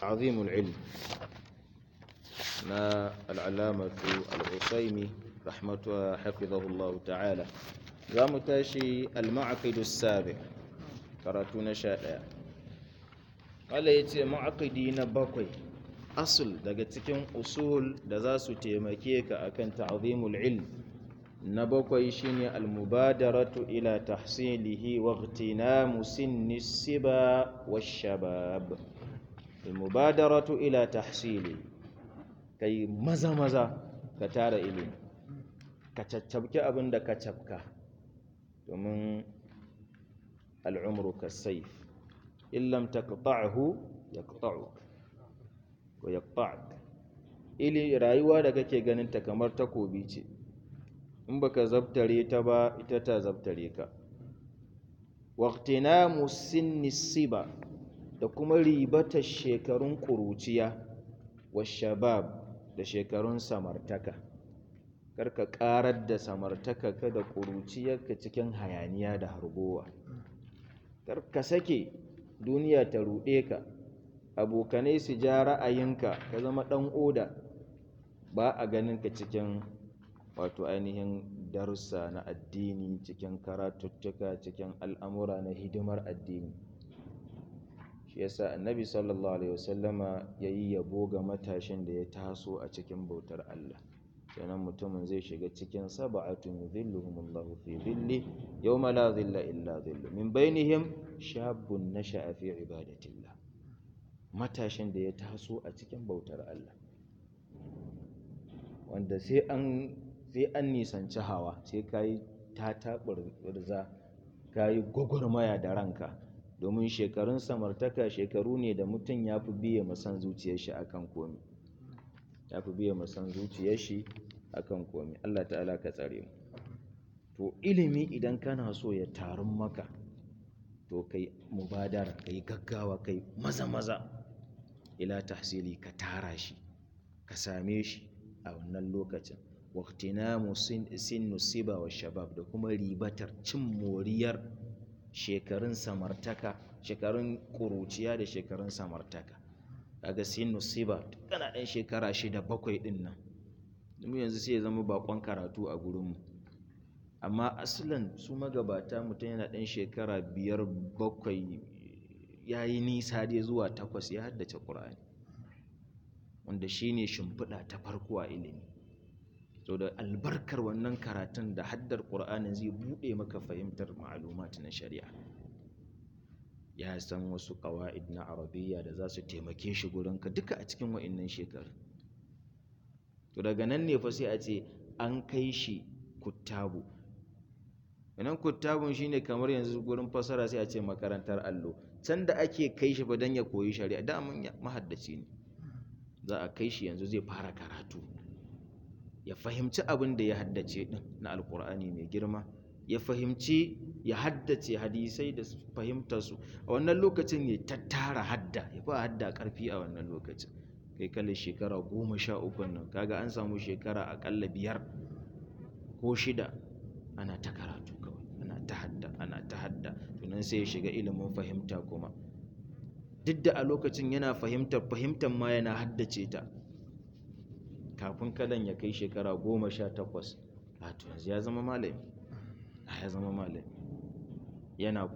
ta'zimul ilm na al'alamatu al'usaimi rahmatuwa hafizahullahu ta'ala. Za mu tashi al-ma'aqidus sabi' karatu na 11. Allah ya ce ma'aqidi na bakwai, asul daga cikin usul da za su taimake ka akan ta'zimul ilm. Na bakwai shine al-mubadaratu ila tahsilihi wa ightinamu sinni siba wash-shabab. Al-mubadaratu ila tahsili, kai maza ka tara ilimi, ka caccabki abin da ka cafka, domin al'umru kasayf in lam taqta'hu yaqta'uk wa yaqta'uk. Rayuwa da kake ganin ta kamar takobi ce, in baka zabtare ta ba ita ta zabtare ka. Waqtinamu sinni siba, da kuma ribata shekarun ƙuruciya, washabab, da shekarun samartaka. Karka ƙarar da samartaka ka da ƙuruciyarka cikin hayaniya da hargowa. Karka sake duniya ta ruɗe ka, abokanai su ja ra'ayinka, ka zama ɗan oda, ba a ganin ka cikin wato ainihin darussa na addini, cikin karatuttuka, cikin al'amura na hidimar addini. Shi yasa annabi sallallahu alaihi wasallama yayi yabo ga matashin da ya taso a cikin bautar Allah. Sannan mutumin zai shiga cikin sab'atun yudhilluhumullahu fi dhilli yawma la dhilla illa dhillu min bainihim shabun nasha'a fi ibadatillah. Matashin da ya taso a cikin bautar Allah, wanda sai an nisanci hawa, sai kayi tataɓurza, kayi gwagwarmaya da ranka, domin shekarun samartaka shekaru ne da mutum ya fi biye masan zuciyar shi akan komi. Allah ta'ala ka tsare mu. To ilimi idan kana so ya tarun maka, to kai mubadara, kai gaggawa, kai maza ila tahsili, ka tara shi, ka same shi a wannan lokacin. Waqtinamu sinnu siba wa shabab, da kuma ribatar cin moriyar shekarun samartaka, shekarun ƙuruciya da shekarun samartaka. Kaga sinnu siba, kana ɗan shekara 6-7 ɗin nan, mu yanzu sai ya zama bakon karatu a gurinmu. Amma asalin su magabata, mutum yana ɗan shekara 5-7 ya yi nisa dai zuwa 8 ya haddace Ƙur'ani, wanda shi ne shimfiɗa ta farko a ilimi. So da albarkar wannan karatun da haddar Ƙur'anin zai buɗe maka fahimtar ma'lumat na shari'a. Ya san wasu ƙawa'id na arabiyya da za su taimake shi gurinka duka a cikin wa'innan shekaru. To daga nan ne fa sai a ce an kai shi kuttabu. Wannan kuttabun shine kamar yanzu gurin fasara sai a ce makarantar allo. Can da ake kai shi fa dan ya koyi shari'a, da mun mahaddaci ne. Za a kai shi yanzu zai fara karatu, ya fahimci abin da ya haddace din na alkur'ani mai girma, ya fahimci, ya haddace hadisai da fahimtar su. A wannan lokacin ya tattara hadda, ya ba hadda karfi a wannan lokacin. Kai kalle shekara 13 nan, kaga an samu shekara akalla 5 ko 6 ana ta karatu kawai, ana ta hadda. Tunan sai ya shiga ilimin fahimta kuma. Duk da a lokacin yana fahimtar ma yana haddace ta. Kafin kalan ya kai shekara 18, wato yanzu ya zama malami. Yana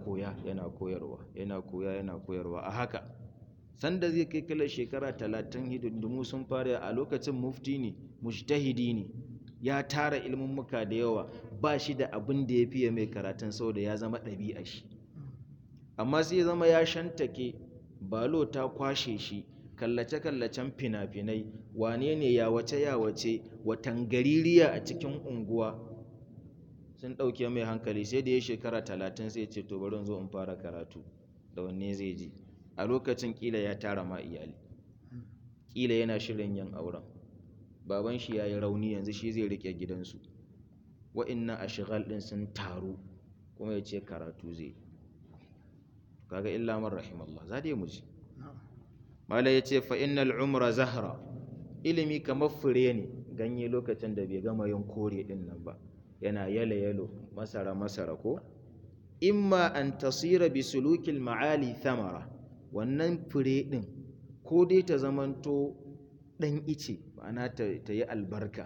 koyarwa a haka. Sanda zai kai kalan shekara 30, hidindimu sun fara. A lokacin mufti ne, mujtahidi ne, ya tara ilmummuka da yawa, ba shi da abin da ya fiye mai karatun, saboda ya zama ɗabi'a shi. Amma sai ya zama ya shantake, balo ta kwashe shi, kallace-kallacen fina-finai, wane ne yawace watan gaririya a cikin unguwa sun ɗauke mai hankali. Sai da ya shekara 30 sai ce to bari zo in fara karatu, da wanne zai ji. A lokacin kila ya tara ma iyali, kila yana shirin yin auren, baban shi ya yi rauni, yanzu shi zai rike gidansu. Wa'innan ashghal din sun taru, kuma ya ce karatu zai. Kaga illa man rahimallah, za dai mu ji. Mala ya ce fa innal umra zahra, ilimi kamar fure ne, ganye lokacin da bai gama yin kore din nan ba, yana yalo masara ko. Imma an tasira bi sulukil ma'ali thamara, wannan fure din ko dai ta zamanto ɗan ice ma'ana ta yi albarka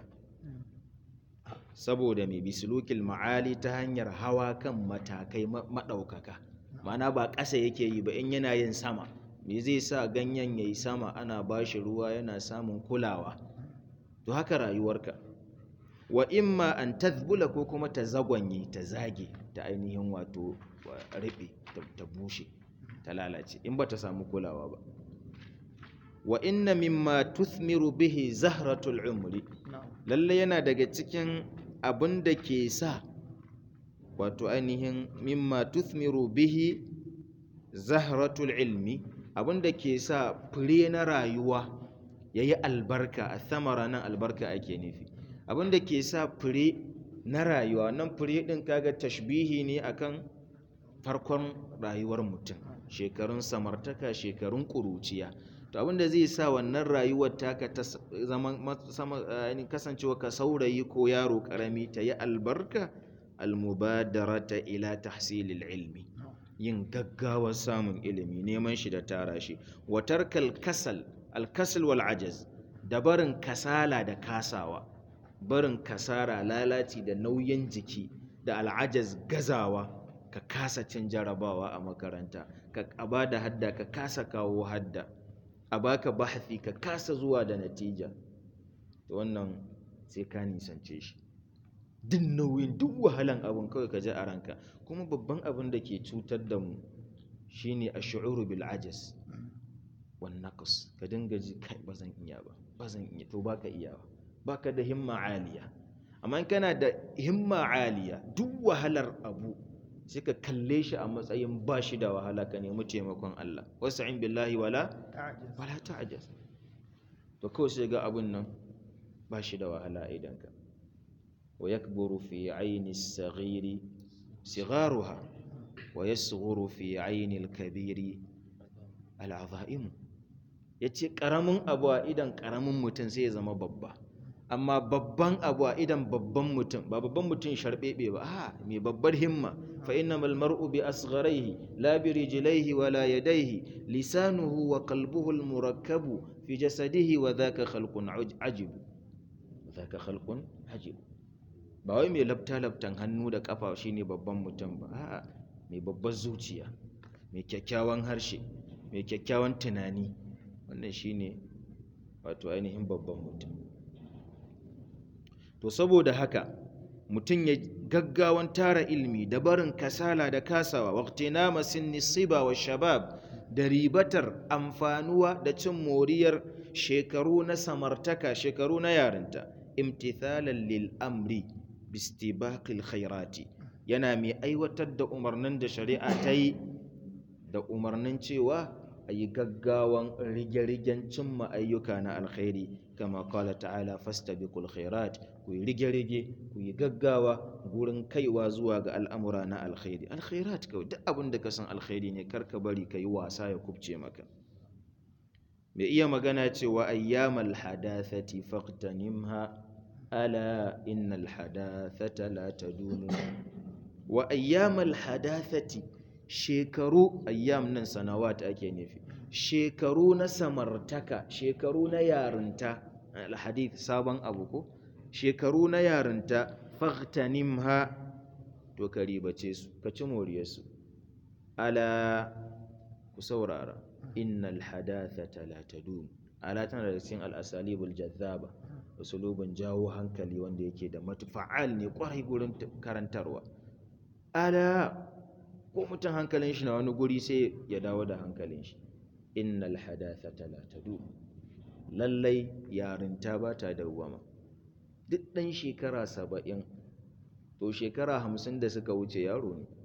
saboda mai bisulukil ma'ali ta hanyar hawa kan matakai maɗaukaka ma'ana ba ƙasa yake yi ba in yana yin sama me zai sa ganyen ya yi sama ana ba shi ruwa yana samun kulawa to haka rayuwarka wa imma an tazbula ko kuma ta zagwanye ta zage ta ainihin wato riɓe ta bushe ta lalace in ba ta samu kulawa ba wa inna mimma tuthmiru bihi zahratul umri lalle yana daga cikin abin da ke sa wato ainihin mimma tuthmiru bihi zahratul ilmi abin da ke sa fure na rayuwa yayi albarka a samara nan albarka ake nufi abin da ke sa fure na rayuwa nan fure din kaga tashbihi ne akan farkon rayuwar mutum shekarun samartaka shekarun kuruciya to abinda zai sa wannan rayuwar taka ta zama kasancewa ka saurayi ko yaro karami ta yi albarka almubadarata ila tahsilil ilmi yin gaggawar samun ilimi neman shi da tara shi wa tarkal kasal alkasal wal ajaz da barin kasala da kasawa barin kasara lalaci da nauyin jiki da al'ajaz gazawa ka kasa cin jarabawa a makaranta ka ba da hadda ka kasa kawo hadda a baka bahasi ka kasa zuwa da natija to wannan sai ka nisance shi duk nauyin duk wahalan abin kawai ka ji a ranka kuma babban abin da ke cutar da mu shine ash-shu'uru bil ajaz wan naqs ka dinga ji kai bazan iya to baka iya baka da himma aliya amma in kana da himma aliya duk wahalar abu sai ka kalle shi a matsayin ba shi da wahala ka nemi taimakon Allah wasta'in billahi wala ta'jaz to kawai sai ga abun nan ba shi da wahala idan ka wa yakburu fi ayni as-saghiri sigharuha wa yasghuru fi ayni al-kabiri al-'aza'im yace karamin abu a idan karamin mutum sai ya zama babba amma babban abu a idan babban mutum ba babban mutum sharbebe ba a mai babbar himma fa innamal mar'u bi asgharihi la bi rijlaihi wala yadayhi lisanuhu wa qalbuhu al murakkabu fi jasadihi wa dhaka khalqun ajib ba wai mai labtan hannu da kafa shine babban mutum ba a mai babbar zuciya mai kyakkyawan harshe mai kyakkyawan tunani wannan shine wato ainihin babban mutum to saboda haka mutum ya gaggawan tara ilmi da barin kasala da kasawa waqtina masinni siba wa shabab da ribatar amfanuwa da cin moriyar shekaru na samartaka shekaru na yarinta imtithalan lil amri bistibaqil khairati yana mai aiwatar da umarnin da shari'a ta yi da umarnin cewa ayi gaggawan rige-rigen cimma ayyuka na alkhairi kama qala ta'ala fastabiqul khairat ku yi rige-rige ku yi gaggawa gurin kaiwa zuwa ga al'amura na alkhairi alkhairat kawai duk abin da ka san alkhairi ne karka bari ka yi wasa ya kubce maka mai iya magana cewa ayyamal hadathati faqtanimha ala innal hadathata la tadumu wa ayyamal hadathati shekaru ayyam nan sanawat ake nufi shekaru na samartaka shekaru na yarinta alhadith sabon abu ko shekaru na yarinta faghtanimha to ka ribace su ka ci moriyarsu ala ku saurara innal hadathata la tadum ala tana da cikin al-asalibul jazzaba usulubin jawo hankali wanda yake da matfa'al ne kwarai gurin karantarwa ala ko mutum hankalin shi na wani guri sai ya dawo da hankalin shi innal hadathata la tadum lallai yarinta ba ta dawwama duk dan shekara 70 to shekara 50 da suka wuce yaro ne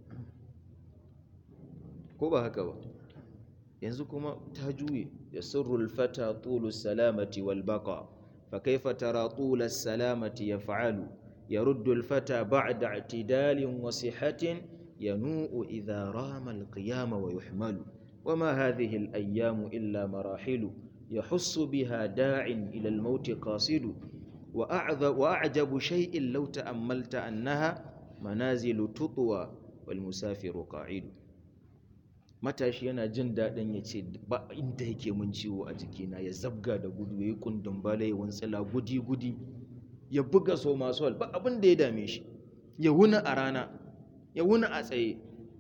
ko ba haka ba yanzu kuma ta juye yasrul fata tulus salamati wal baqa fa kayfa tara tulus salamati yaf'alu yaruddu al fata ba'da i'tidalin wa sihatin ينوء إذا رام القيام ويحمل وما هذه الأيام إلا مراحل يحس بها داع إلى الموت قاصد وأعجب شيء لو تأملت أنها منازل تطوى والمسافر قاعد matashi yana jin daɗin ya ce ba inda yake mun ciwo a jikina, ya zabga da gudu, ya yi kundin bala, ya wuntsila gudi-gudi, ya buga somasol, ba abin da ya dame shi, ya wuni a rana, ya wuni a tsaye.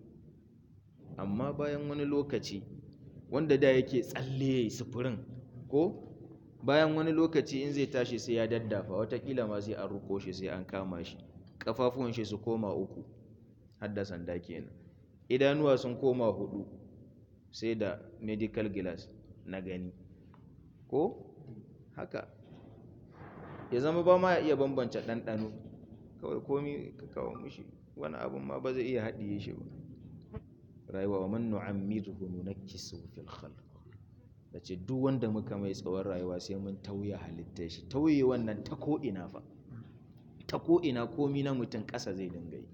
Amma bayan wani lokaci wanda da yake tsalle ya sufurin ko bayan wani lokaci in zai tashi sai ya daddafa, watakila ma sai an ruko shi, sai an kama shi, kafafuwan shi su koma 3 har da sanda kenan, idanuwa sun koma 4 sai da medical glass na gani ko haka, ya zama ba ma ya iya bambance ɗanɗano, kawai komi ka kawo mishi wani abun ma ba zai iya haɗiye shi ba. Rayuwa wa man nu'ammirhu nunakkisu fil khalq, dace duk wanda muka mai tsawon rayuwa sai mun tauye halittar shi, tauye wannan ta ko ina fa, ta ko ina komi na mutum ƙasa zai dinga yi.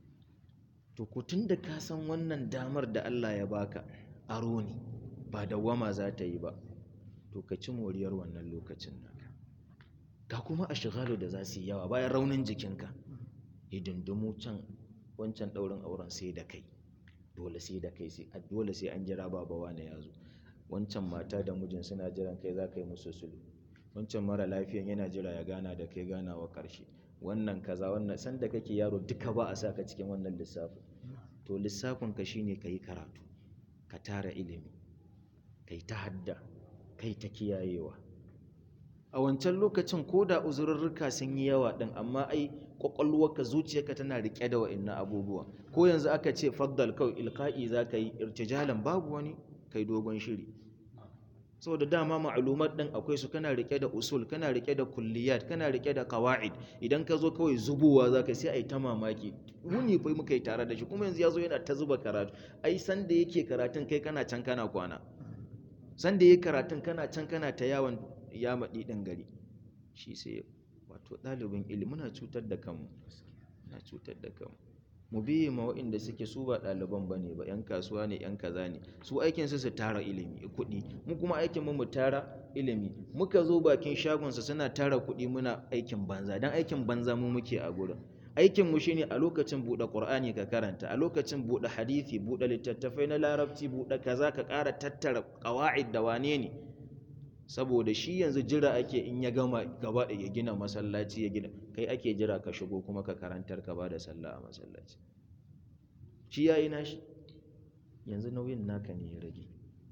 To ku tunda ka san wannan damar da Allah ya baka aro ne, ba dawwama za ta yi ba, to ka ci moriyar wannan lokacin naka. Ga kuma ashghalu da za su yi yawa bayan raunin jikinka, hidindimu can, wancan ɗaurin auren sai da kai, dole sai da kai, dole sai an jira babawa ne ya zo, wancan mata da mijin suna jiran kai za ka yi musu sulhu, wancan mara lafiyan yana jira ya gana da kai ganawa ƙarshe, wannan kaza, wannan sanda kake yaro duka ba a saka cikin wannan lissafin. To lissafin ka shine kai karatu, ka tara ilimi, kai ta hadda, kai ta kiyayewa. A wancan lokacin ko da uzurrurruka sun yi yawa din, amma ai kwakwalwarka, zuciyarka tana rike da wa'annan abubuwa. Ko yanzu aka ce faddal kawai ilqa'i za ka yi irtijalan, babu wani kai dogon shiri, saboda dama ma'lumat din akwai su, kana rike da usul, kana rike da kulliyat, kana rike da qawaid. Idan ka zo kawai zubowa zaka sai ai ta mamaki, wuni fa muka yi tare da shi kuma yanzu yazo yana ta zuba karatu. Ai san da yake karatun kai kana can kana kwana, san da yake karatun kana can kana ta yawon yamadi din gari. Shi sai wato ɗalibin ilimi muna cutar da kanmu, muna cutar da kanmu. Mu biye ma waɗanda suke su ba ɗaliban ba ne ba, 'yan kasuwa ne, 'yan kaza ne, su aikinsu su tara ilimi kuɗi, mu kuma aikinmu mu tara ilimi. Muka zo bakin shagonsa suna tara kuɗi, muna aikin banza, don aikin banza mu muke a gurin. Aikinmu shi ne a lokacin buɗe ƙur'ani ka karanta, a lokacin buɗe hadithi, buɗe littattafai na larabci, buɗe kaza ka ƙara tattara ƙawa'id da wane ne, saboda shi yanzu jira ake in ya gama gaba ya gina masallaci, ya gina, kai ake jira ka shigo kuma ka karantar, ka ba da sallah a masallaci. Shi yayi nashi, yanzu nauyin naka ne ya rage.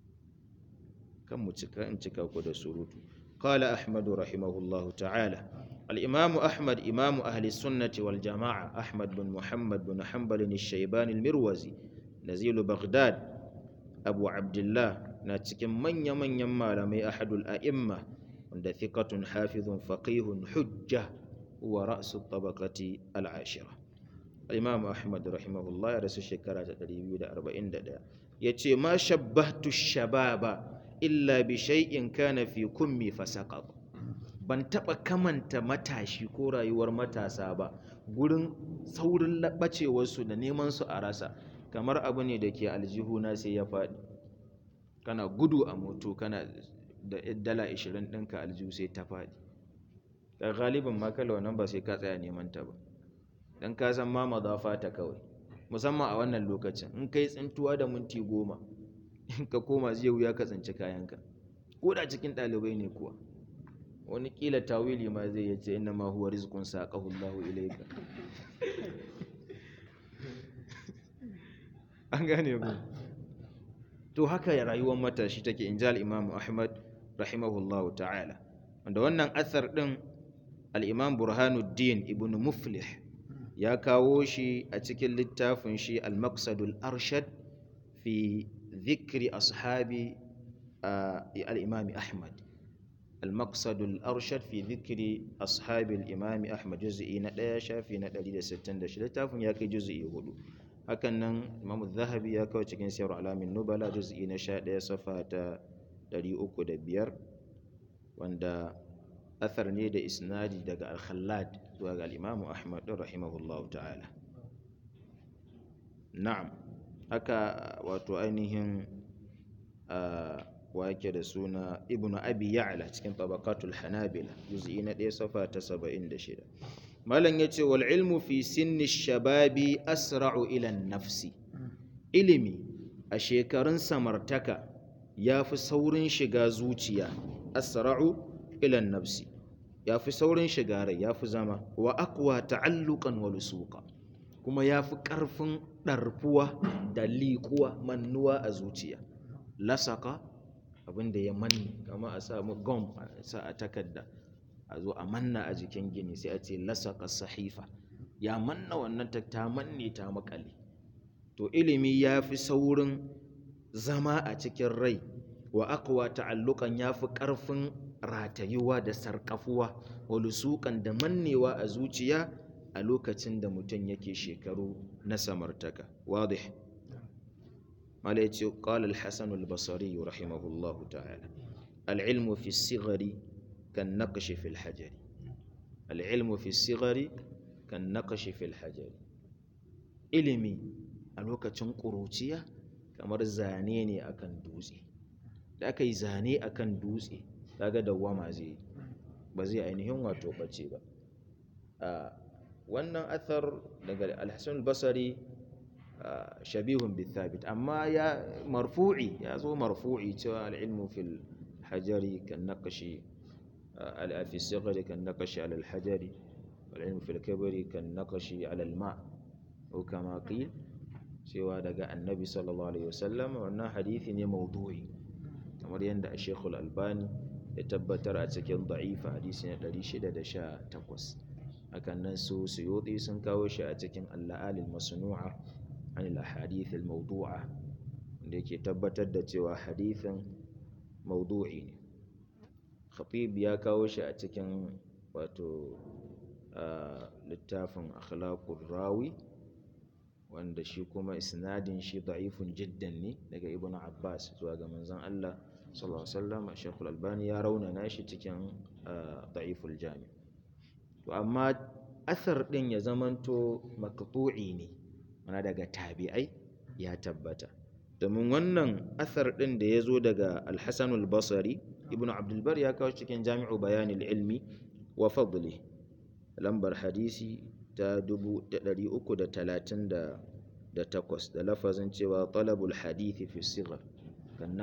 Kan mu cika in cika ku da surutu. Qala Ahmad rahimahullahu ta'ala, al-Imam Ahmad, Imam ahli sunnati wal jama'a, Ahmad bin Muhammad bin Hanbal al-Shaybani al-Mirwazi, Nazil Baghdad, Abu Abdullah, na cikin manya-manyan malamai, ahadul a'imma, wanda thiqatun hafizun faqihun hujja, huwa ra'su tabaqati al-ashira. Imam Ahmad rahimahullah ya rasu shekara ta 241, yace ma shabbahtu shababa illa bi shay'in kana fi kummi fasaqat. Ban taba kamanta matashi ko rayuwar matasa ba gurin saurin labacewar su da neman su a rasa, kamar abu ne da ke aljihuna sai ya faɗi. Kana gudu a moto, kana da dala 20 ɗinka aljihu sai ta faɗi. Da galibin ma kala wannan ba sai ka tsaya neman ta ba, dan ka san ma madafa ta kawai, musamman a wannan lokacin in kai tsintuwa da minti 10 in ka koma zai wuya ka tsinci kayanka, ko da cikin ɗalibai ne kuwa. Wani kila tawili ma zai yace inna ma huwa rizqun saqahu Allahu ilayka. An gane ku. To haka ya rayuwar matashi take, injal Imam Ahmad rahimahullahu ta'ala, wanda wannan athar din al-Imam Burhanuddin ibn Muflih ya kawo shi a cikin littafin shi al-Maqsadul Arshad fi dhikri ashabi al-Imam Ahmad. Al-Maqsadul Arshad fi dhikri ashabi al-Imam Ahmad, juz'i na 1 shafi na 166, littafin ya kai juz'i 4. Hakan nan Imam Zahabi ya kawo cikin Siyar Alamin Nubala, juz'i na 11 safa ta 305, wanda athar ne da isnadi daga al-Khallad zuwa ga al-Imam Ahmad rahimahullahu ta'ala. Na'am, haka wato ainihin wake da suna Ibn Abi Ya'la cikin Tabaqatul Hanabila, juz'i na 1 safa ta 76. Malam yace wal ilmu fi sinni shababi asra'u ila an-nafsi. Ilimi a shekarun samartaka yafi saurin shiga zuciya asra'u ila nafsi, yafi saurin shiga rai, yafi zama wa aqwa ta'alluqan wa lusuqa, kuma yafi karfin darfuwa da liƙuwa mannuwa a zuciya. Lasaka abinda ya manne, kama a samu gum a sa a takarda a zo a manna a jikin gini sai a ce lasaka sahifa, ya manna wannan ta manne ta makale. To ilimi ya fi saurin zama a cikin rai, wa aqwa ta'alluqan ya fi ƙarfin ratayuwa da sarƙafuwa, wa lusuqan da mannewa a zuciya a lokacin da mutum yake shekaru na samartaka. Wadih. mala yace qala al-hasan al-basri rahimahullahu ta'ala al-ilmu fi as-sighari kan naqsh fi al-hajar, al-ilmu fi as-sighari kan naqsh fi al-hajar. Ilimi a lokacin ƙuruciya kamar zane ne akan dutse, da aka yi zane akan dutse kaga dawwama zai, ba zai ainihin wato bace ba. Wannan athar daga al-hasan al-basri shabihun bi thabit, amma ya marfu'i, ya zo marfu'i cewa al-ilmu fil hajari kan naqshi fi as-sighari kan naqshi ala al-hajari wal ilmu fil kabri kan naqshi ala al-ma' ko kama qil, cewa daga annabi sallallahu alaihi wasallam. Wannan hadisi ne mawdu'i kamar yadda Sheikh al-Albani ya tabbatar a cikin da'ifa hadisi na 618. hakan nan su Suyuti sun kawo shi a cikin al-la'al al-masnu'a an al-ahadith al-mawdu'a, da yake tabbatar da cewa hadisin mawdu'i ne. Khatib ya kawo shi a cikin wato littafin akhlaqur rawi, wanda shi kuma isnadin shi da'ifun jiddan ne daga Ibn Abbas zuwa ga manzon Allah sallallahu alaihi wasallam. Sheikh al-Albani ya raunana shi cikin da'iful jami'. To amma athar din ya zamanto maqtu'i ne, mana daga tabi'ai, ya tabbata. Domin wannan athar din da yazo daga al-Hasan al-Basri, Ibn Abdul Bar ya kawo cikin Jami'u Bayanil Ilmi wa Fadli, lambar hadisi ta 338 da lafazin cewa talabul hadithi fi sighar kan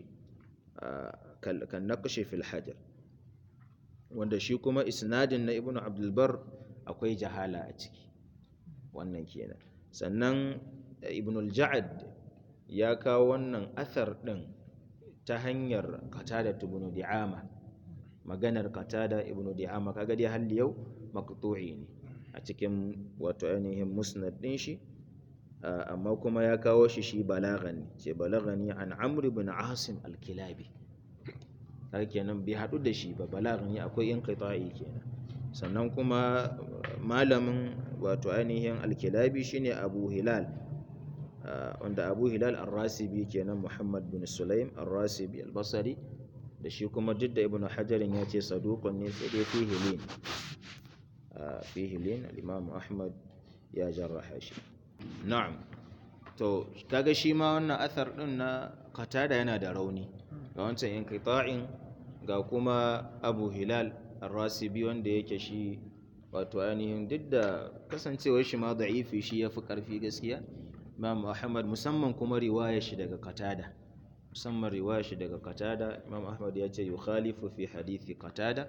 naqshi fil hajar, wanda shi kuma isnadin na Ibn Abdul Bar akwai jahala a ciki, wannan kenan. Sannan Ibn al-Ja'ad ya kawo wannan athar din ta hanyar Qatada ibn Di'ama, maganar Qatada ibn Di'ama, kaga dai hal yau maqtu'i ne a cikin wato ainihin musnad din shi, amma kuma ya kawo shi balaghan, ce balagani an Amr ibn Asim al-Kilabi, har kenan bai hadu da shi ba, balagani akwai inqita'i kenan. Sannan kuma malamin wato ainihin al-Kilabi shine Abu Hilal, wanda Abu Hilal ar-Rasibi kenan, Muhammad bin Sulaim ar-Rasibi al-Basri, da shi kuma duk da Ibn Hajar ya ce saduqun ne, sai dai fihi lin, al-Imam Ahmad ya jarraha shi. Na'am. To kaga shi ma wannan athar din na Qatada yana da rauni, ga wancan inqita'in, ga kuma Abu Hilal ar-Rasibi wanda yake shi wato ainihin duk da kasancewar shi ma da'ifi, shi yafi karfi gaskiya. Imam Ahmad musamman kuma riwayar shi daga Qatada, Imam Ahmad ya ce yukhalifu fi hadithi Qatada.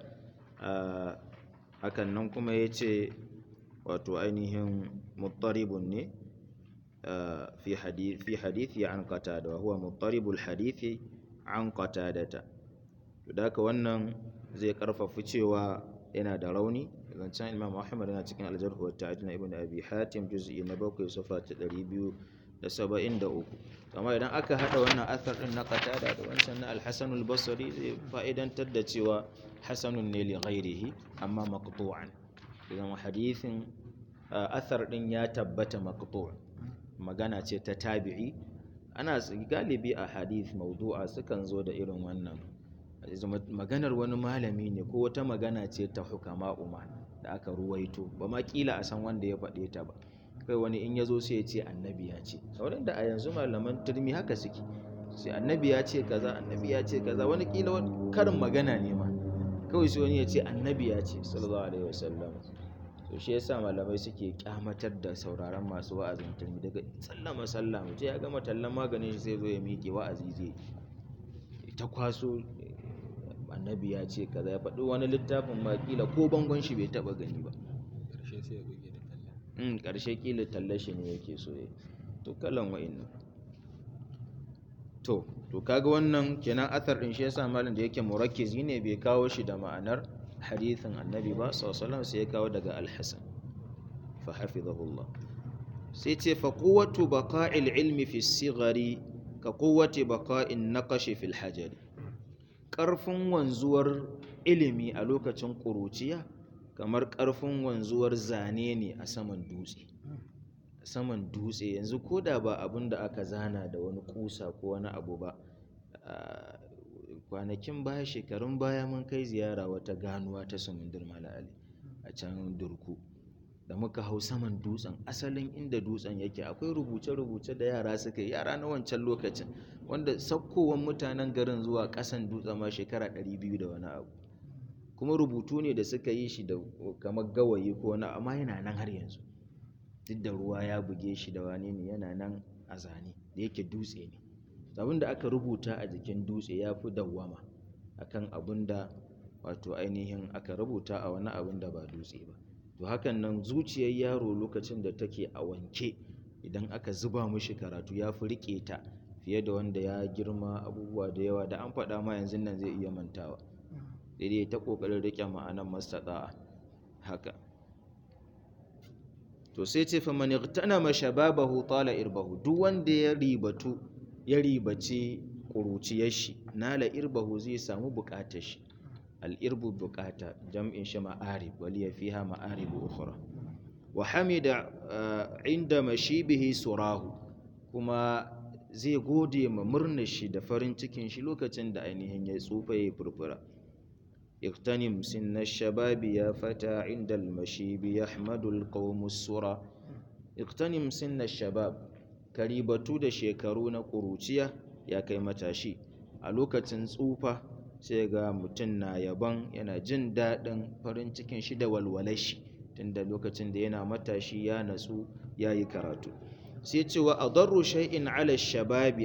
Hakan nan kuma ya ce wato ainihin muttaribun ne fi hadithi an Qatada, wa huwa muttaribul hadithi an Qatadata. To da haka wannan zai karfafa cewa yana da rauni. Zancen Imam Ahmad yana cikin al-Jarh wa Ta'dil na Ibn Abi Hatim, juz'i na 7, safa ta 273. Amma idan aka hada wannan athar din na Qatada da wancan na al-Hasan al-Basri, zai fa'idantar da cewa hasanun ne li ghairihi, amma maqtu'an. Idan hadithin athar din ya tabbata maqtu', magana ce ta tabi'i, ana galibi a hadith mawdu'a sukan zo da irin wannan, maganar wani malami ne ko wata magana ce ta hukama umma da aka ruwaito, ba ma kila a san wanda ya faɗe ta ba, kai wani in yazo sai ya ce annabi ya ce. Sauran da a yanzu malaman turmi haka suke, sai annabi ya ce kaza, annabi ya ce kaza, wani kila wani karin magana ne ma, kawai sai wani ya ce annabi ya ce sallallahu alaihi wasallam. to shi yasa malamai suke kyamatar da sauraron masu wa'azin turmi daga sallah mutum ya gama tallan maganin shi sai zo ya miƙe wa'azi zai ta kwaso annabi ya ce kaza ya faɗi wani littafin ma kila ko bangon shi bai taɓa gani ba ƙarshe sai ya buge da talla. ƙarshe kila tallar shi ne yake so ya to kalan wa'innan to kaga wannan kenan athar din shi yasa malam da yake murakkizi ne bai kawo shi da ma'anar hadithin annabi ba sallallahu sai ya kawo daga al-hasan fa hafizahullah sai ce fa quwwatu baqa'il ilmi fi as-sighari ka quwwati baqa'in naqash fi al-hajar karfin wanzuwar ilimi a lokacin kuruciya kamar karfin wanzuwar zane ne a saman dutse yanzu koda ba abin da aka zana da wani kusa ko wani abu ba kwanakin baya shekarun baya mun kai ziyara wata ganuwa ta Sumundir Malali a can Durku da muka hau saman dutsen asalin inda dutsen yake akwai rubuce-rubuce da yara suka yi yara na wancan lokacin wanda sakkowan mutanen garin zuwa kasan dutsen ma shekara 200 da wani abu kuma rubutu ne da suka yi shi da kamar gawayi ko wani amma yana nan har yanzu duk da ruwa ya buge shi da wani ne yana nan a zane da yake dutse ne abin da aka rubuta a jikin dutse ya fi dawwama akan abin da wato ainihin aka rubuta a wani abin da ba dutse ba to hakan nan zuciyar yaro lokacin da take a wanke idan aka zuba mishi karatu ya fi rike ta fiye da wanda ya girma abubuwa da yawa da an faɗa ma yanzu nan zai iya mantawa daidai ta ƙoƙarin rike ma'anan mastaɗa'a haka to sai ce fa man igtanama shababahu tala irbahu duk wanda ya ribace kuruciyar shi nala irbahu zai samu bukatar shi al irbu bukata jam'in shi ma'arib waliya fiha ma'arib ukhra wa hamida inda mashibihi surahu kuma zai gode ma murnar shi da farin cikin shi lokacin da ainihin ya tsufa ya furfura اغتنم سن الشباب يا فتى عند المشيب يحمد القوم السرى اغتنم سن الشباب karibatu da shekaru na ƙuruciya ya kai matashi a lokacin tsufa sai ga mutum na yaban yana jin daɗin farin cikin shi da walwalar shi tunda lokacin da yana matashi ya natsu ya yi karatu sai cewa adarru shay'in ala shababi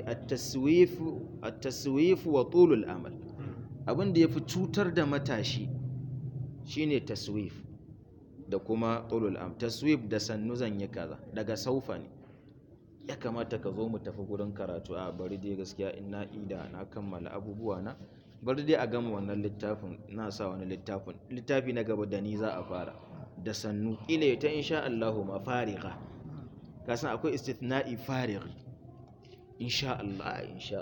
at-taswif wa tulul amal abin da ya fi cutar da matashi shine taswif da kuma tulul am taswif da sannu zan yi kaza daga saufa ne ya kamata ka zo mu tafi gurin karatu a bari dai gaskiya in na ida na kammala abubuwa na bari dai a gama wannan littafin na sa wani littafi na gaba da ni za a fara da sannu ila ta insha Allah ma fariqa kasan akwai istithna'i farighi insha Allah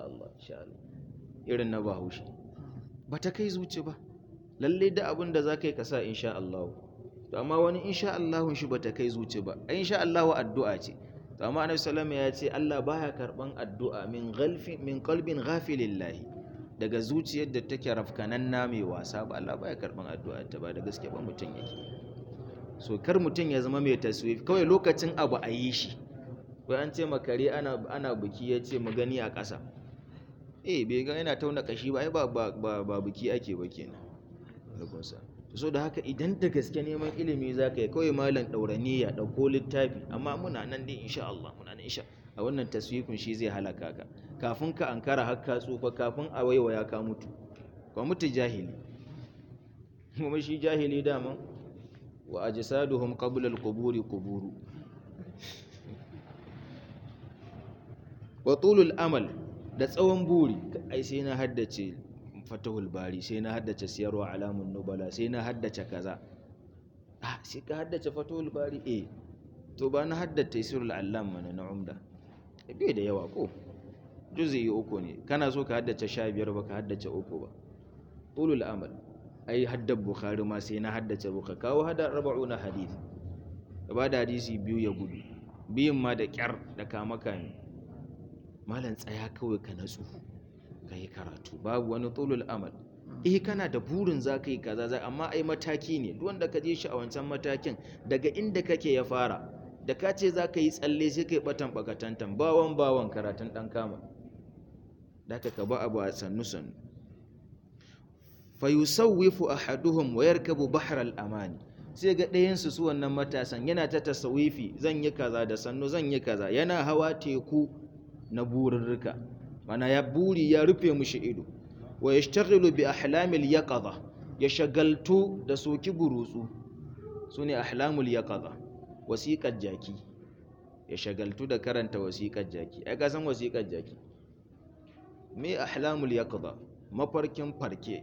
irin na Bahaushe ba ta kai zuci ba lalle da abin da za ka yi ka sa insha Allah to amma wani insha Allah shi ba ta kai zuci ba insha Allah addu'a ce to amma Annabi sallallahu ya ce Allah baya karban addu'a min qalbin ghafilillahi daga zuciyar da take rafkananna mai wasa ba Allah baya karban addu'a ta ba da gaske ba mutun yake so kar mutun ya zama mai taswif kawai lokacin abu a yi shi wai an ce makare ana buki ya ce mu gani a ƙasa bai ga yana tauna kashi ba ba biki ake ba kenan so da haka idan da gaske neman ilimi zaka yi kawai malam dauraniya dauko littafi amma muna nan din insha Allah muna nan insha a wannan taswifin shi zai halaka ka kafin ka ankara har ka tsufa kafin a waiwaya ka mutu jahili kuma shi jahili daman wa ajsaduhum qabla al-quburi quburu wa tulul amal da tsawon buri ai sai na haddace fatahul bari sai na haddace siyarwa alamun nubala sai na haddace kaza sai ka haddace fatahul bari to ba na haddace sirrul allam mana na umda bai da yawa ko juz'i 3 ne kana so ka haddace 15 ba ka haddace 3 ba tulul amal ai haddar bukhari ma sai na haddace bukhari kawo hada 40 hadisi ba da hadisi biyu ya gudu biyun ma da kyar da kamakani malan tsaya kawai ka natsu ka yi karatu babu wani tulul amal kana da burin za ka yi kaza amma ai mataki ne duk wanda ka je shi a wancan matakin daga inda kake ya fara da ka ce za ka yi tsalle sai ka yi batan bakatantan bawan karatun dan kama da ka ba abu a sannu fa yusawwifu ahaduhum wa yarkabu bahr al-amani sai ga ɗayansu su wannan matasan yana ta tasawifi, zan yi kaza da sannu zan yi kaza, yana hawa teku na burirrika, mana ya buri ya rufe mushi ido. Wa yashtaghilu bi ahlamil yaqadha, ya shagaltu da soki burutsu, sune ahlamul yaqadha, wasiqar jaki, ya shagaltu da karanta wasiqar jaki. Ai ka san wasiqar jaki me? Ahlamul yaqadha, mafarkin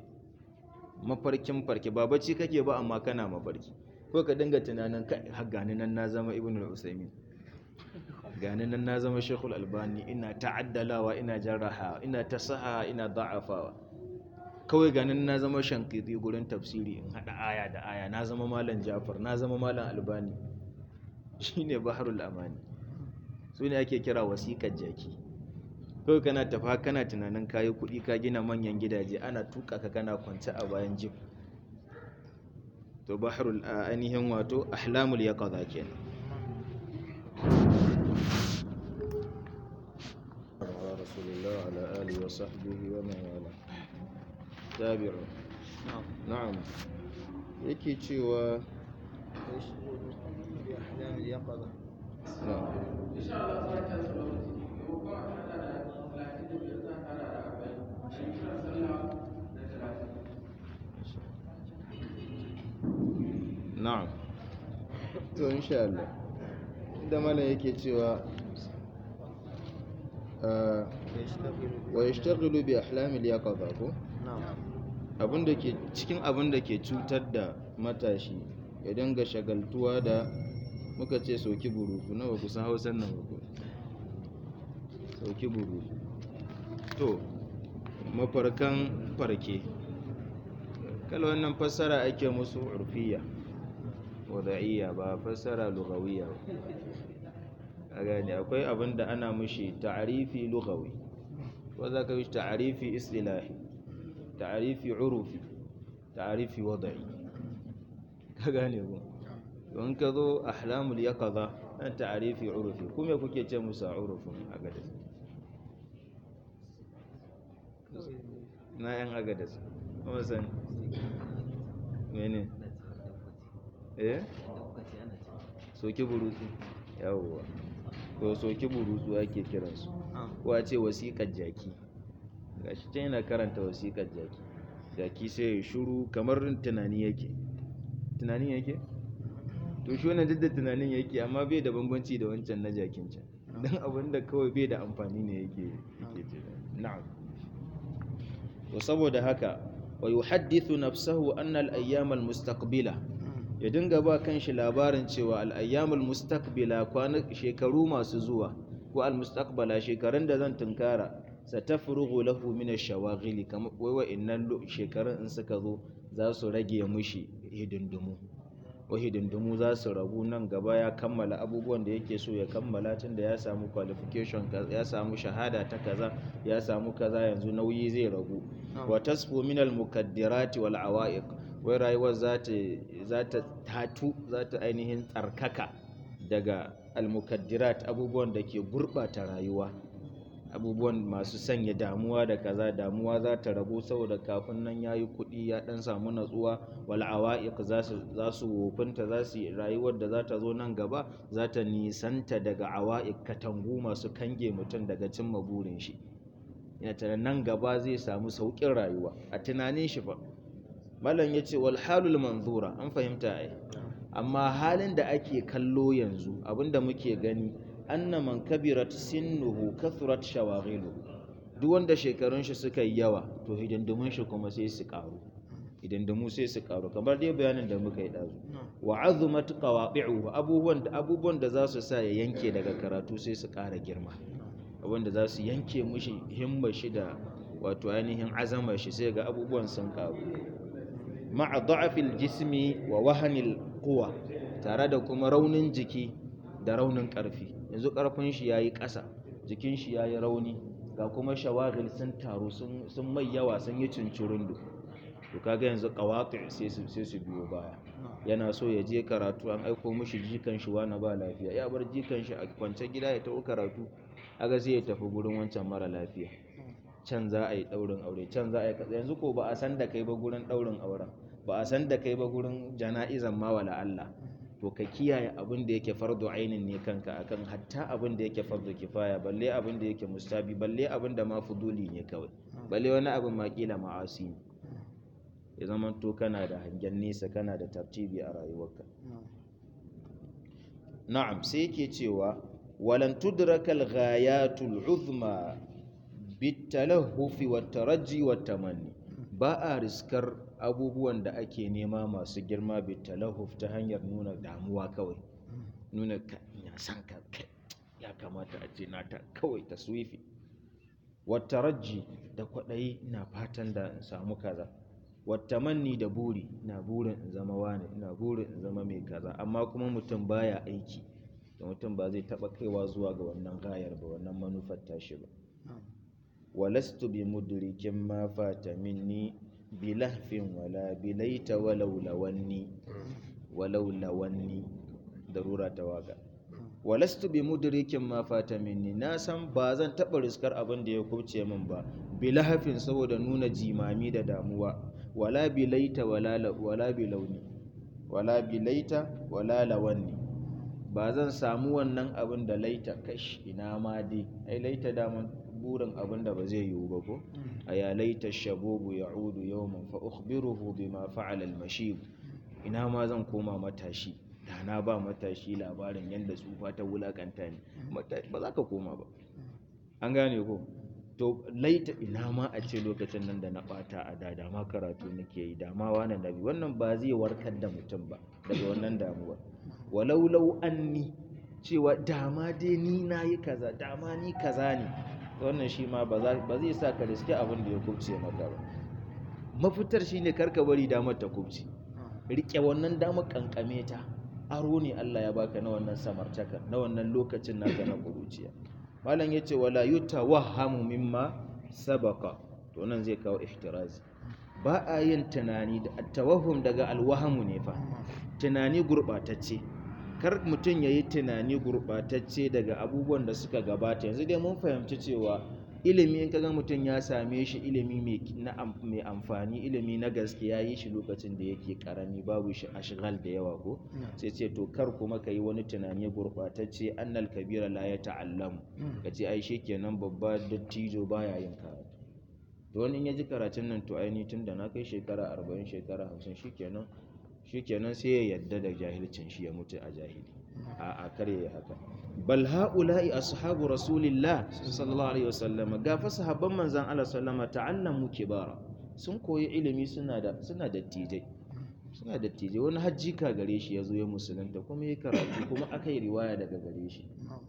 farke, ba bacci kake ba amma kana mafarki, ko ka dinga tunanin kai har gani nan na zama ibnu al-usaymin, gani nan na zama shaykhul albani, ina ta'addalawa, ina jarraha, ina tasaha, ina da'afawa, kawai gani nan na zama shankiti gurin tafsiri, in hada aya da aya, na zama malam Ja'far, na zama malam Albani. Shine bahrul amani, sune ake kira wasiqar jaki. Kawai kana tafa kana tunanin kayi kuɗi, ka gina manyan gidaje, ana tuka ka kana kwance a bayan jib. To bahrul ainihin wato ahlamul yaqadha kenan. Ala rasulillah ala alihi wa sahbihi wa man wala. Tabi'u. Na'am. Yake cewa ahlamul yaqadha. Na'am. To insha Allah da malam yake cewa wa yashtaghilu bi ahlamil yaqadha ko abinda ke cikin abinda ke cutar da matashi ya dinga shagaltuwa da, muka ce soki burutu, nawa kusan Hausan nan ba, soki burutu. To mafarkan farke, kala wannan fassara ake musu urfiya wada'iyya, ba fassara lugawiyya ba. A gane akwai abin da ana mushi ta'arifi lugawi, ko za ka yi ta'arifi istilahi, ta'arifi urufi, ta'arifi wada'i. Ka gane ku? Don ka zo ahlamul yaqadha nan ta'arifi urufi, kuma kuke ce musu a urufin Agadez? Na yan Agadez kuma san mene? Soki burutsu, yawwa, to soki burutsu ake kiransu, ko a ce wasiƙar jaki. Gashi can yana karanta wasiƙar jaki, jaki sai ya shuru kamar tunani yake. To shi wannan duk da tunanin yake, amma bai da bambanci da wancan na jakin can, dan abin da kawai bai da amfani ne yake tunani. Na'am. To saboda haka wa yuhaddithu nafsahu anna al-ayyam al-mustaqbila, ya dinga ba kanshi labarin cewa al-ayyam al-mustaqbila, shekaru masu zuwa, ko al-mustaqbala, shekarun da zan tunkara, satafrughu lahu min ash-shawaghili, kamar wa'innan shekarun in suka zo za su rage mushi hidindimu za su ragu. Nan gaba ya kammala abubuwan da yake so ya kammala, tun da ya samu qualification, ya samu shahada ta kaza, ya samu kaza, yanzu nauyi zai ragu. Wa tasfu min al-mukaddirati wal awa'iq, wai rayuwar za ta ainihin tsarkaka daga al-mukaddirat, abubuwan da ke gurbata rayuwa, abubuwan masu sanya damuwa da kaza, damuwa za ta ragu saboda kafin nan yayi kuɗi, ya dan samu natsuwa. Wal awa'iq za su wofinta, za su rayuwar da za ta zo nan gaba za ta nisanta daga awa'iq, katangu masu kange mutum daga cimma burin shi. Yana tana nan gaba zai samu sauƙin rayuwa a tunanin shi fa. Malam yace wal halul manzura, an fahimta ai, amma halin da ake kallo yanzu, abinda muke gani, anna man kabirat sinnuhu kathurat shawaghilu, duk wanda shekarun shi suka yi yawa to hidindimun shi kuma sai su karu, kamar dai bayanin da muka yi dazu. Wa azumat qawati'u, abubuwan da za su sa ya yanke daga karatu sai su ƙara girma, wanda za su yanke mushi himmar shi da wato ainihin azamar shi, sai ga abubuwan sun karu. Ma'a da'afil jismi wa wahanil quwa, tare da kuma raunin jiki da raunin ƙarfi. Yanzu ƙarfin shi yayi ƙasa, jikin shi yayi rauni, ga kuma shawagil sun taru, sun mai yawa, sun yi cincirundu. To kaga yanzu qawati' sai su biyo baya. Yana so ya je karatu, an aiko mishi jikan shi wani ba lafiya, ya bar jikan shi a kwance gida ya tafi karatu, aga sai ya tafi gurin wancan mara lafiya. Can za a yi ɗaurin aure, can za a yi kaza. Yanzu ko ba a san da kai ba gurin ɗaurin auren, ba a san da kai ba gurin jana'izan ma wala Allah, to ka kiyaye abin da yake fardu ainin ne kanka akan hatta abin da yake fardu kifaya, balle abin da yake mustabi, balle abin da ma fuduli ne kawai, balle wani abin ma kila ma'asi ne. Ya zama to kana da hangen nesa, kana da tartibi a rayuwarka. na'am, sai yake cewa walan tudrakal ghayatul uzma bitalahhufi wat taraji wat tamanni, ba a riskar abubuwan da ake nema masu girma bitalahhuf ta hanyar nuna damuwa kawai, nuna ya san ka ya kamata a ce nata kawai taswifi, wat taraji da kwadayi, ina fatan da in samu kaza, wat tamanni da buri, ina burin in zama wani, ina burin in zama mai kaza, amma kuma mutum baya aiki, da mutum ba zai taba kaiwa zuwa ga wannan gayar ba, wannan manufar tashi ba. walastu bi mudrikin ma fata minni bilahfin wala bilaita walau lawanni darura ta waka. walastu bi mudrikin ma fata minni, na san ba zan taba riskar abin da ya kubce min ba, bilahfin saboda nuna jimami da damuwa, wala bilaita wala lawanni, ba zan samu wannan abin da laita kash ina ma dai, ai laita daman burin abin da ba zai yiwu ba ko, aya laita shabubu ya'udu yawman fa ukhbiruhu bima fa'ala al-mashib, ina ma zan koma matashi, da na ba matashi labarin yanda tsufa ta wulakanta ni, ba za ka koma ba, an gane ko. To laita ina ma a ce lokacin nan da na bata a da ma karatu nake yi, da ma wani nabi, wannan ba zai warkar da mutum ba daga wannan damuwa. walau anni, cewa dama dai ni nayi kaza, dama ni kaza ne, wannan shi ma ba zai sa ka riske abin da ya kubce maka ba. mafitar shine karka bari damar ta kubce, rike wannan damar, kankame ta, aro ne Allah ya baka na wannan samartaka, na wannan lokacin naka na kuruciya. malam yace wala yutawahhamu mimma sabaqa, to nan zai kawo ihtirazi, ba a yin tunani da tawahhum daga alwahamu ne fa, tunani gurbatacce, kar mutum yayi tunani gurbatacce daga abubuwan da suka gabata. Yanzu dai mun fahimci cewa ilimi, in kaga mutum ya same shi ilimi mai amfani, ilimi na gaske, ya yi shi lokacin da yake karami, babu shi ashghal da yawa ko, sai ce to kar kuma ka yi wani tunani gurbatacce, annal kabira la ya ta'allamu, ka ce ai kenan babba dattijo baya yin karatu, to wani in ya ji karatun nan, to ai ni tun da na kai shekara 40 shekara 50 shikenan sai ya yadda da jahilcin shi, ya mutu a jahili. a kare haka. bal haula'i ashabu rasulillah sallallahu alaihi wasallam, ga fa sahabban manzon Allah sallama ta'allamu kibara, sun koyi ilimi, suna dattijai, wani hajji ka gare shi yazo ya musulunta kuma ya karatu, kuma akai riwaya daga gare shi.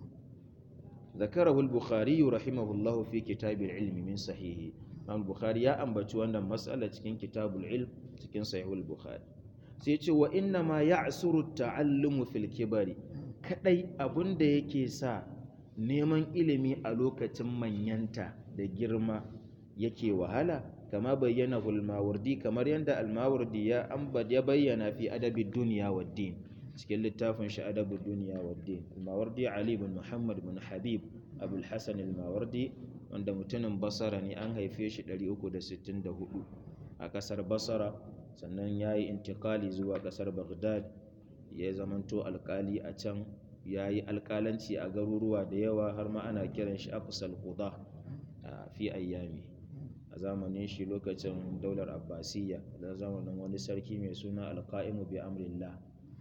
ذكره البخاري رحمه الله في كتاب العلم من صحيحه. البخاري ya ambaci wannan mas'ala cikin kitabul ilm, cikin sahihul bukhari. sai ce wa inna ma ya'suru ta'allumu fil kibari, kadai abunda yake sa neman ilimi a lokacin manyanta da girma yake wahala, kama bayyana al-mawardi, kamar yanda al-mawardi ya bayyana fi adabi dunya wad din, cikin littafin shi adabu dunya wad din. al-mawardi Ali bin Muhammad bin Habib Abul Hasan al-Mawardi, wanda mutumin Basra ne, an haife shi 364 a kasar Basra, sannan ya yi intikali zuwa kasar Baghdad, ya zamanto alkali a can, ya yi alkalanci a garuruwa da yawa, har ma ana kiran shi aqsal quda fi ayyami, a zamanin shi lokacin daular Abbasiyya, da zamanin wani sarki mai suna alqa'im bi amrillah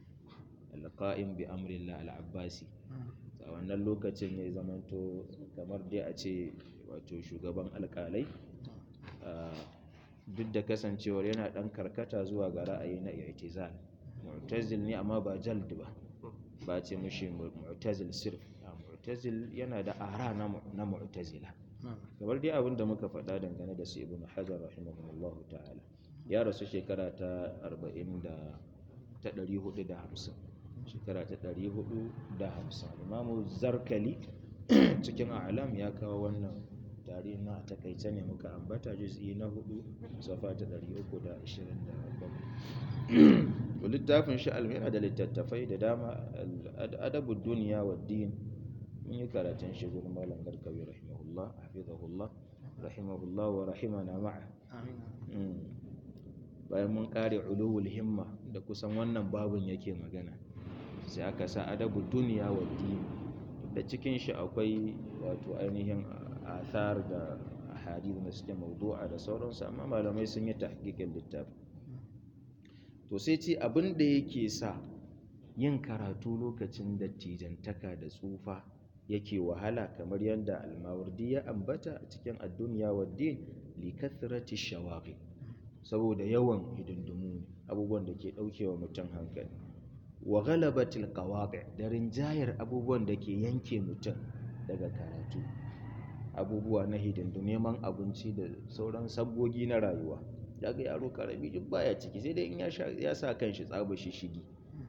al-Abbasi. a wannan lokacin ya zamanto kamar dai a ce wato shugaban alkalai, duk da kasancewar yana dan karkata zuwa ga ra'ayi na i'tizal, mu'tazil ne amma ba jald ba ce mushi mu'tazil sirf, mu'tazil yana da ara na mu'tazila, kamar dai abin da muka faɗa dangane da su ibn hajar rahimahullah ta'ala. ya rasu shekara ta 450, shekara ta 450. imamu zarkali cikin a'lam ya kawo wannan tarihi na takaice ne, muka ambata juz'i na 4 safa ta 327. littafin shi yana da littattafai da dama, adabu dunya wad din, mun yi karatun shi gurin malam garkawi rahimahullah, hafizahullah, rahimahullah wa rahimana ma'a. bayan mun kare ulul himma da kusan wannan babun yake magana, sai aka sa adabu duniya wa dini, da cikin shi akwai wato ainihin athar da hadith da suke mawdu'a da sauransu, amma malamai sun yi tahqiqin littafi. To sai ce abin da yake sa yin karatu lokacin dattijantaka da tsufa yake wahala, kamar yadda al-Mawardi ya ambata a cikin ad-dunya wa din, li kathrati shawaghil, saboda yawan hidindimu, abubuwan da ke daukewa mutum hankali, wa ghalabatil qawaqi', da rinjayar abubuwan da ke yanke mutum daga karatu, abubuwa na hidindimu, neman abinci da sauran sabgogi na rayuwa. Daga yaro karami duk baya ciki, sai dai in ya sa kanshi tsaba shigi.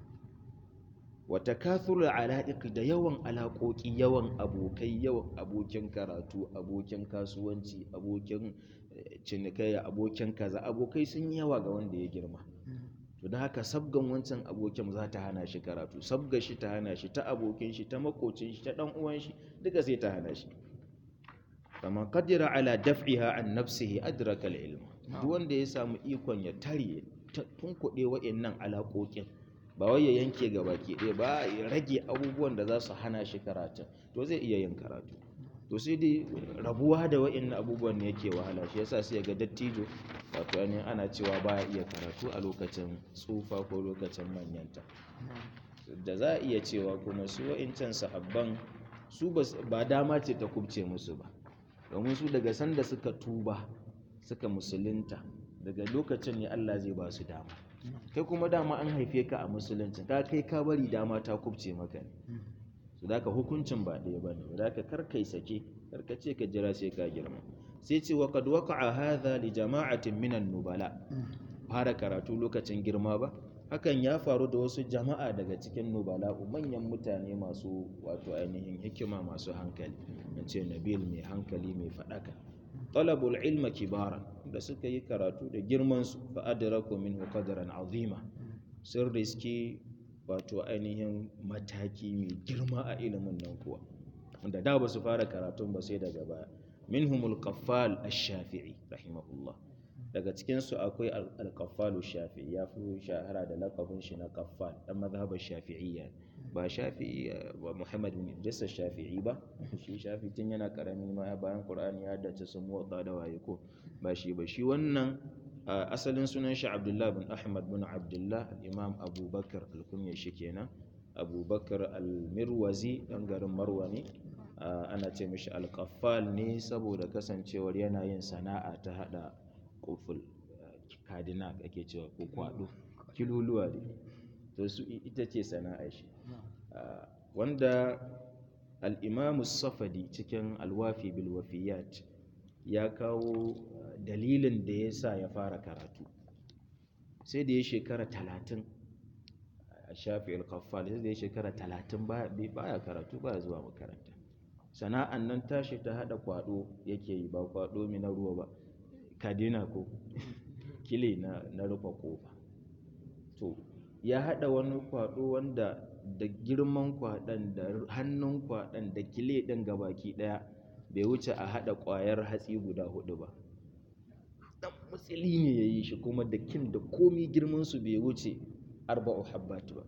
Wa takathurul ala'iq, da yawan alaƙoƙi, yawan abokai, yawan abokin karatu, abokin kasuwanci, abokin cinikayya, abokin kaza, abokai sun yawa ga wanda ya girma. To da haka sabgan wancan abokin za ta hana shi karatu, sabga shi ta hana shi, ta abokin shi, ta makocin shi, ta dan uwan shi, duka sai ta hana shi. Faman qadira ala daf'iha an nafsihi adraka al-ilma, duk wanda ya samu ikon ya tare tunkuɗe wa'annan alaƙoƙin, ba wai ya yanke gabaki ɗaya ba, ya rage abubuwan da za su hana shi karatun, to zai iya yin karatu. To sai dai rabuwa da wa'annan abubuwan ne yake wahala, shi yasa sai ga dattijo wato ana cewa baya iya karatu a lokacin tsufa ko lokacin manyanta. Da za a iya cewa kuma su wa'incan sahabban su ba dama ce ta kubce musu ba, domin su daga sanda suka tuba suka musulunta, daga lokacin ne Allah zai ba su dama. Kai kuma dama an haife ka a musulunci, ka kai ka bari dama ta kubce maka ne, su da ka hukuncin ba ɗaya ba ne, da ka karkai sake, karkace ka jira sai ka girma. Sai ce wa qad waqa'a hadha li jama'atin minan nubala, fara karatu lokacin girma ba, hakan ya faru da wasu jama'a daga cikin nubala, manyan mutane masu wato ainihin hikima, masu hankali, in ce nabil, mai hankali, mai faɗaka. Talabul ilma kibaran, da suka yi karatu da girmansu, fa adraku minhu qadran azima, sun riski wato ainihin mataki mai girma a ilimin nan kuwa, wanda da ba su fara karatun ba sai daga baya. Minhumul qaffal ash-shafi'i rahimahullah, daga cikinsu akwai al-qaffal ash-shafi'i, ya fi shahara da laqabin shi na qaffal, dan mazhabar shafi'iyya, ba shafi'i ba Muhammad bin Idris ash-shafi'i ba, shi shafi'i tun yana karami ma bayan Qur'ani ya haddace su Muwatta da waye ko ba shi ba. Shi wannan asalin sunan shi Abdullah bin Ahmad bin Abdullah al-Imam Abu Bakr, al-kunya shi kenan Abu Bakr al-Mirwazi, dan garin Marwa ne. Ana ce mishi al-qaffal ne saboda kasancewar yana yin sana'a ta hada kuful, kadina ake cewa, ko kwado, kiluluwa ne, to su ita ce sana'a shi. Wanda al-Imam as-Safadi cikin al-Wafi bil Wafiyat ya kawo dalilin da ya sa ya fara karatu. Sai da ya shekara 30 a Shafi al-Qaffal, sai da ya shekara 30 baya karatu, baya zuwa makaranta. Sana'an nan tashi ta hada kwado yake yi, ba kwado mai na ruwa ba, kadina ko kile na rufe kofa. To ya hada wani kwado wanda da girman kwadan da hannun kwadan da kile din gabaki daya bai wuce a hada kwayar hatsi guda 4 ba, dan mutsili ne yayi shi, kuma da kin da komi girman su bai wuce 4 habbat ba.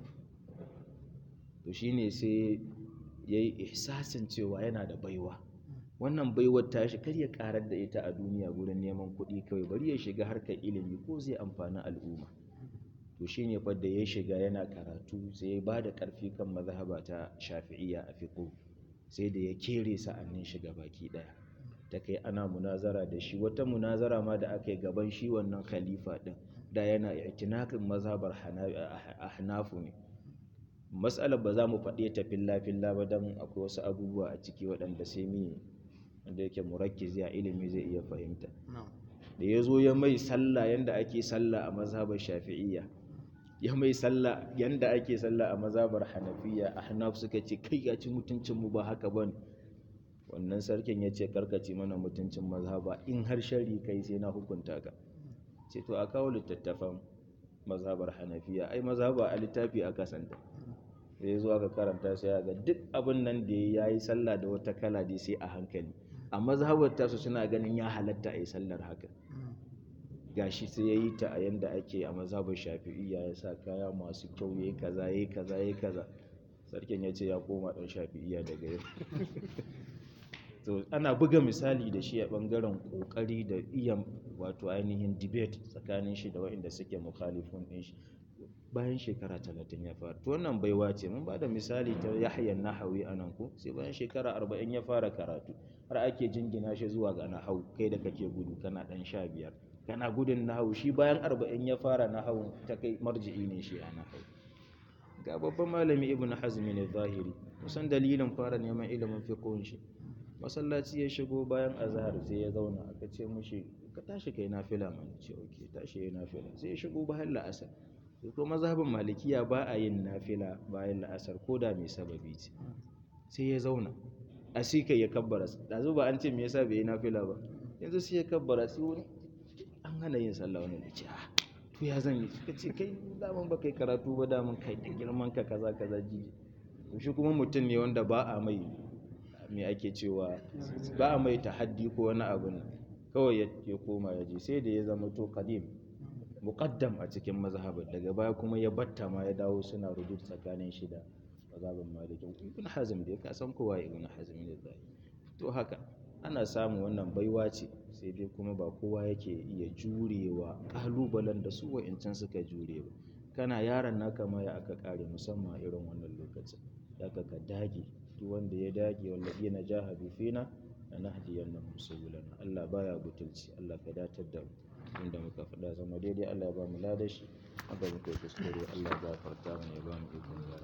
To shine sai yayi ihsasin cewa yana da baiwa, wannan baiwar tashi kar ya karar da ita a duniya gurin neman kuɗi kawai, bari ya shiga harkar ilimi ko zai amfani al'umma. To shine fa da ya shiga yana karatu sai ya bada karfi kan mazhaba ta Shafi'iyya a fiqh, sai da ya kere sa'annin shiga baki daya, ta kai ana munazara da shi. Wata munazara ma da aka yi gaban shi wannan khalifa din, da yana i'tinakin mazhabar Ahnafu ne. Mas'alar ba za mu faɗe ta filla-filla ba don akwai wasu abubuwa a ciki waɗanda sai mi wanda yake murakkizi a ilimi zai iya fahimta. Da ya zo ya mai sallah yanda ake sallah a mazhabar Shafi'iyya, ya mai sallah yanda ake sallah a mazhabar Hanafiyya, Ahnaf suka ce kai ya ci mutuncin mu, ba haka bane. Wannan sarkin ya ce karkaci mana mutuncin mazhaba, in har shari kai sai na hukunta ka. Ce to a kawo littattafan mazhabar Hanafiyya, ai mazhaba a littafi aka santa. Sai zuwa ka karanta sai ga duk abin nan da ya yi sallah da wata kala dai sai a hankali, a mazhabar tasu suna ganin ya halatta a yi sallar haka. gashi sai ya yi ta a yanda ake a mazhabin shafi'iyya, ya sa kaya masu kyau, ya yi kaza ya yi kaza ya yi kaza. Sarkin ya ce ya koma ɗan shafi'iyya daga yau. To ana buga misali da shi a ɓangaren ƙoƙari da iya wato ainihin debate tsakanin shi da waɗanda suke mukhalifun ɗin shi. Bayan shekara 30 ya fara. To wannan baiwa ce. Mun ba da misali ta Yahya Nahawi a nan ko, sai bayan shekara 40 ya fara karatu, har ake jingina shi zuwa ga nahawu. Kai da kake gudu kana ɗan 15 kana gudun nahawu, shi bayan 40 ya fara nahawu, ta kai marji'i ne shi a nahawu. Ga babban malami Ibn Hazm ne zahiri, kusan dalilin fara neman ilimin fiqhun shi. Masallaci ya shigo bayan azhar sai ya zauna, aka ce mushi ka tashi kai nafila mana, ce okay, tashi yayi nafila. Sai ya shigo bayan la'asar. Ko mazhabin malikiya ba a yin nafila bayan la'asar ko da mai sababi ce. Sai ya zauna, a sai kai ya kabbara. Dazu ba an ce me yasa bai yi nafila ba, yanzu sai ya kabbara. Sai wani an hana yin sallah, wani ya ce to ya zan yi, suka ce kai daman ba kai karatu ba, daman kai da girman ka kaza kaza jiji. Shi kuma mutum ne wanda ba a mai me ake cewa, ba a mai tahaddi ko wani abu nan, kawai ya koma ya je, sai da ya zama to qadim muqaddam a cikin mazhabin. Daga baya kuma ya batta ma, ya dawo suna rudud tsakanin shi da mazhabin maliki. Ibn Hazm dai ka san kowa Ibn Hazm ne zai. To haka ana samu, wannan baiwa ce, sai dai kuma ba kowa yake iya jurewa kalubalen da su wa'incan suka jure ba. Kana yaron naka ma ya aka kare, musamman irin wannan lokacin, zaka ka dage. Duk wanda ya dage, wallazina jahadu fina lanahdiyannahum subulana. Allah baya butulci. Allah ka datar da mu, inda muka faɗa zama daidai Allah ya ba mu ladashi, haka muka yi kuskure Allah ya gafarta mana, ya ba mu ikon gyara.